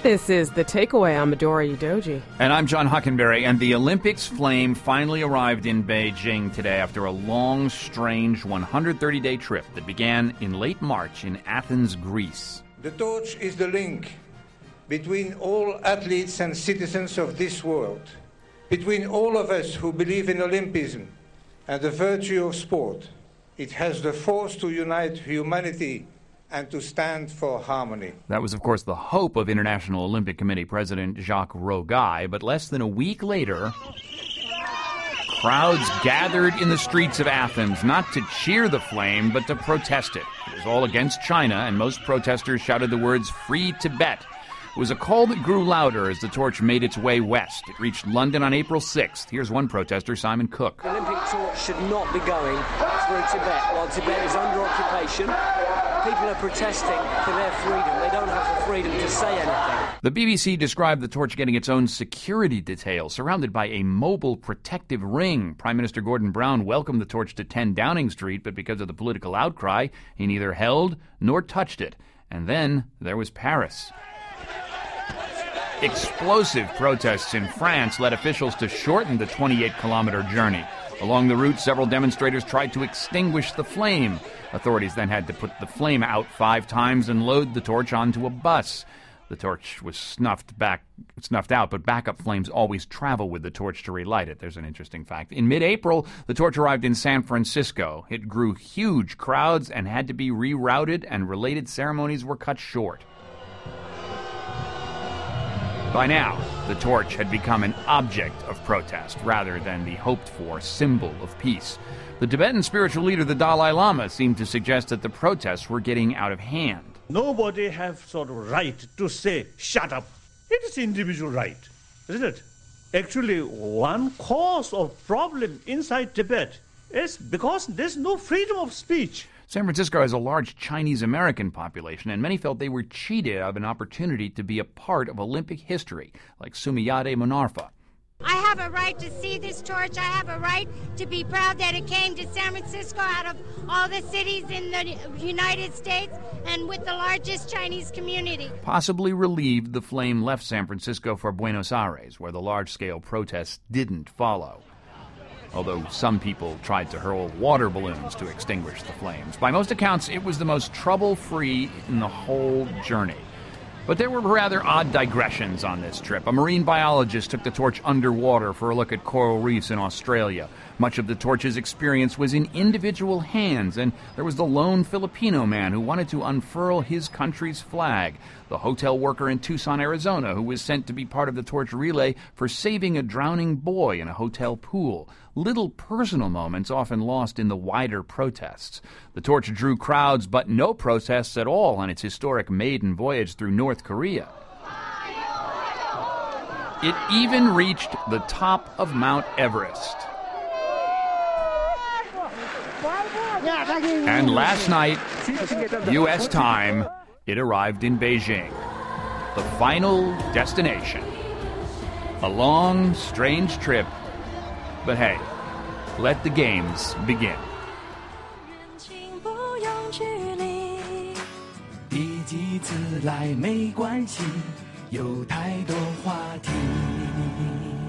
This is The Takeaway. I'm Midori Udoji. And I'm John Hockenberry. And the Olympics flame finally arrived in Beijing today after a long, strange 130-day trip that began in late March in Athens, Greece. The torch is the link between all athletes and citizens of this world, between all of us who believe in Olympism and the virtue of sport. It has the force to unite humanity and to stand for harmony. That was, of course, the hope of International Olympic Committee President Jacques Rogai, but less than a week later, crowds gathered in the streets of Athens, not to cheer the flame, but to protest it. It was all against China, and most protesters shouted the words, "Free Tibet." It was a call that grew louder as the torch made its way west. It reached London on April 6th. Here's one protester, Simon Cook. The Olympic torch should not be going through Tibet while Tibet is under occupation. People are protesting for their freedom. They don't have the freedom to say anything. The BBC described the torch getting its own security detail, surrounded by a mobile protective ring. Prime Minister Gordon Brown welcomed the torch to 10 Downing Street, but because of the political outcry, he neither held nor touched it. And then there was Paris. Explosive protests in France led officials to shorten the 28-kilometer journey. Along the route, several demonstrators tried to extinguish the flame. Authorities then had to put the flame out 5 times and load the torch onto a bus. The torch was snuffed out, but backup flames always travel with the torch to relight it. There's an interesting fact. In mid-April, the torch arrived in San Francisco. It drew huge crowds and had to be rerouted, and related ceremonies were cut short. By now, the torch had become an object of protest rather than the hoped-for symbol of peace. The Tibetan spiritual leader, the Dalai Lama, seemed to suggest that the protests were getting out of hand. Nobody have sort of right to say, shut up. It is individual right, isn't it? Actually, one cause of problem inside Tibet is because there's no freedom of speech. San Francisco has a large Chinese-American population, and many felt they were cheated of an opportunity to be a part of Olympic history, like Sumiyade Monarfa. I have a right to see this torch. I have a right to be proud that it came to San Francisco out of all the cities in the United States and with the largest Chinese community. Possibly relieved, the flame left San Francisco for Buenos Aires, where the large-scale protests didn't follow. Although some people tried to hurl water balloons to extinguish the flames. By most accounts, it was the most trouble-free in the whole journey. But there were rather odd digressions on this trip. A marine biologist took the torch underwater for a look at coral reefs in Australia. Much of the torch's experience was in individual hands, and there was the lone Filipino man who wanted to unfurl his country's flag, the hotel worker in Tucson, Arizona, who was sent to be part of the torch relay for saving a drowning boy in a hotel pool. Little personal moments often lost in the wider protests. The torch drew crowds, but no protests at all on its historic maiden voyage through North Korea. It even reached the top of Mount Everest. And last night, U.S. time, it arrived in Beijing, the final destination. A long, strange trip, but hey, let the games begin. 第几次来没关系，有太多话题。